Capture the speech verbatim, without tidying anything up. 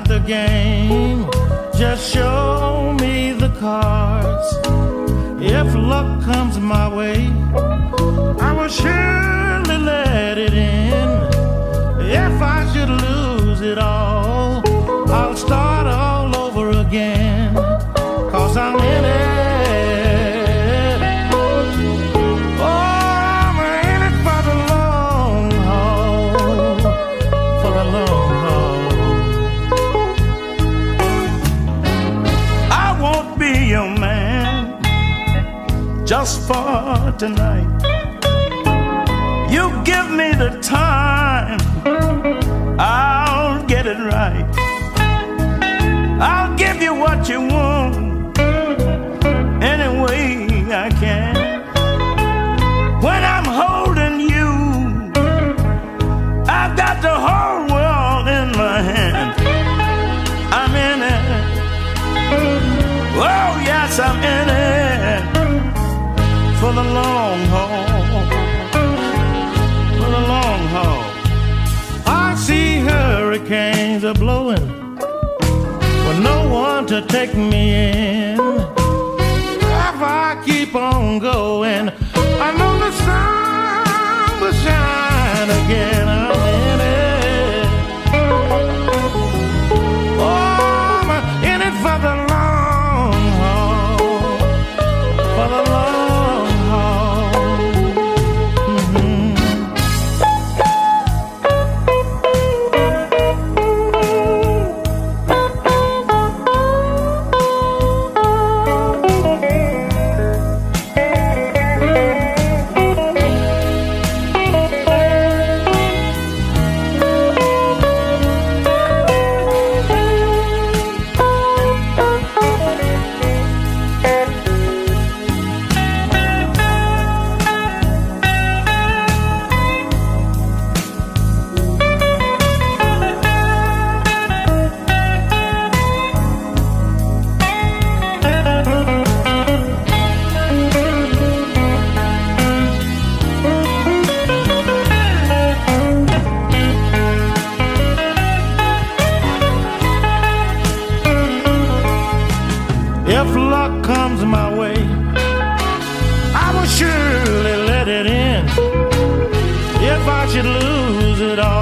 the game. Just show me the cards. If luck comes my way, I will surely let it in. If I should lose it all, I'll start all over again. Cause I'm in it. Oh, I'm in it for the long haul. For the long haul. I won't be your man just for tonight. You give me the time, I'll get it right. I'll give you what you want any way I can. When I'm holding you, I've got the whole world in my hand. I'm in it. Oh yes, I'm in it for the long haul. For the long haul. I see hurricanes are blowing with no one to take me in. If I keep on going, I know the sun will shine again. I'm in it. Oh, I'm in it for the long haul. For the long haul. Mm-hmm. If luck comes my way, I will surely let it in. If I should lose it all,